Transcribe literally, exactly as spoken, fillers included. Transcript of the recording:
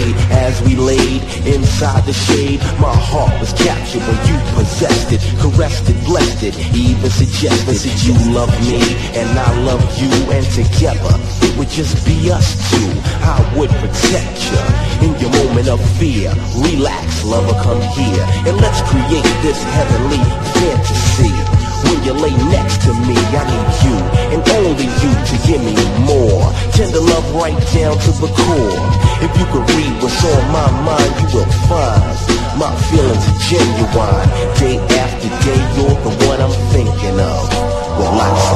day as we laid inside the shade. My heart was captured when you possessed it, caressed it, blessed it, even suggested you love me and I love you, and together it would just be us two. I would protect you in your moment of fear. Relax, lover, come here and let's create this heavenly fantasy. When you lay next to me, I need you, and only you, to give me more tender love right down to the core. If you could read what's on my mind, you will find my feelings are genuine. Day after day, you're the one I'm thinking of. Well, I